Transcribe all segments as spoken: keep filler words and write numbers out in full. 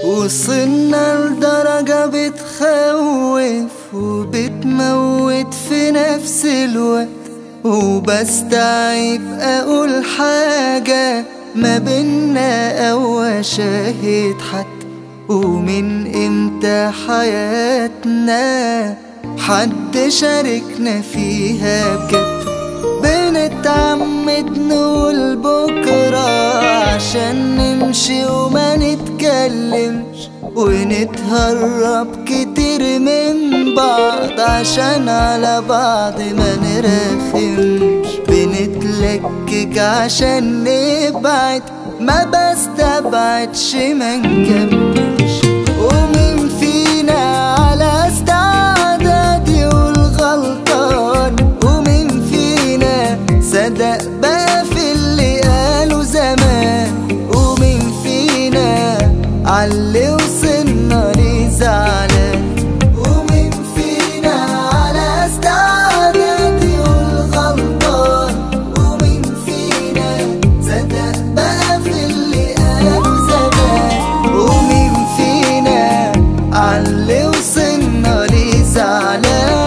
وصلنا لدرجة بتخوف وبتموت في نفس الوقت، وبستعيب اقول حاجة ما بينا او اشاهد حد. ومن امتى حياتنا حد شاركنا فيها بجد؟ بنتعمد نقول بكرة عشان نمشي وما نتكلمش، ونتهرب كتير من بعض عشان على بعض ما نرخمش. بنتلكك عشان نبعد، ما بستبعدش ما نكملش. ومين فينا على استعداد يقول غلطان؟ ومين فينا صدق بقى في اللي قاله زمان؟ ومين فينا عاللي وصلنا ليه زعلان؟ ومين فينا على استعداد يقول غلطان؟ ومين فينا صدق بقى في اللي قاله زمان؟ ومين فينا عاللي وصلنا ليه زعلان؟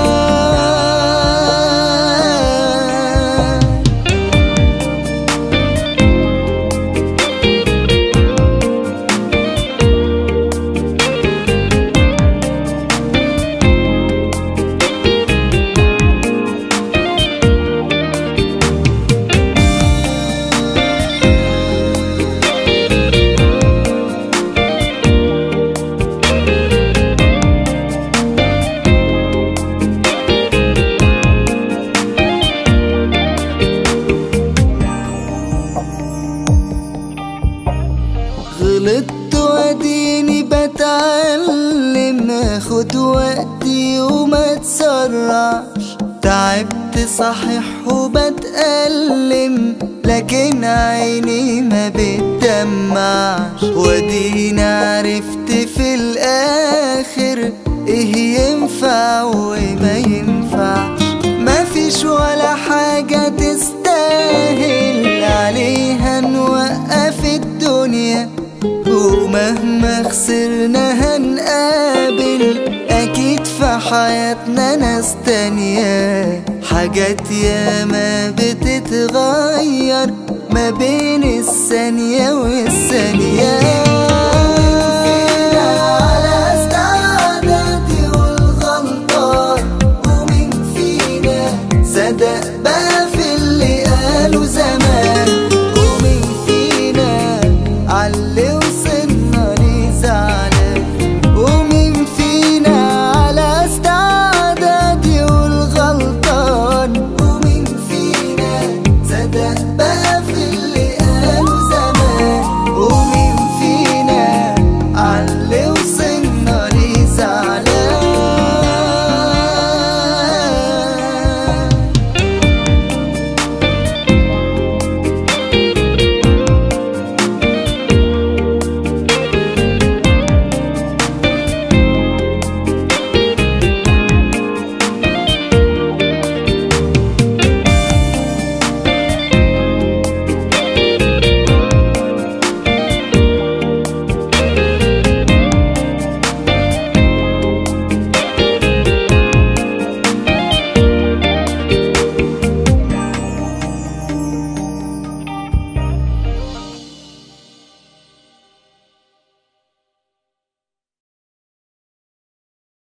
غلطت واديني بتعلم، اخد وقتي وما تسرعش. تعبت صحيح وبتألم، لكن عيني ما بتدمعش. واديني عرفت في الاخر ايه ينفع وما ينفعش. مفيش ولا حاجة تستاهل عليها نوقف الدنيا، ومهما خسرنا هنقابل أكيد في حياتنا ناس تانية. حاجات ياما بتتغير ما بين الثانية والثانية.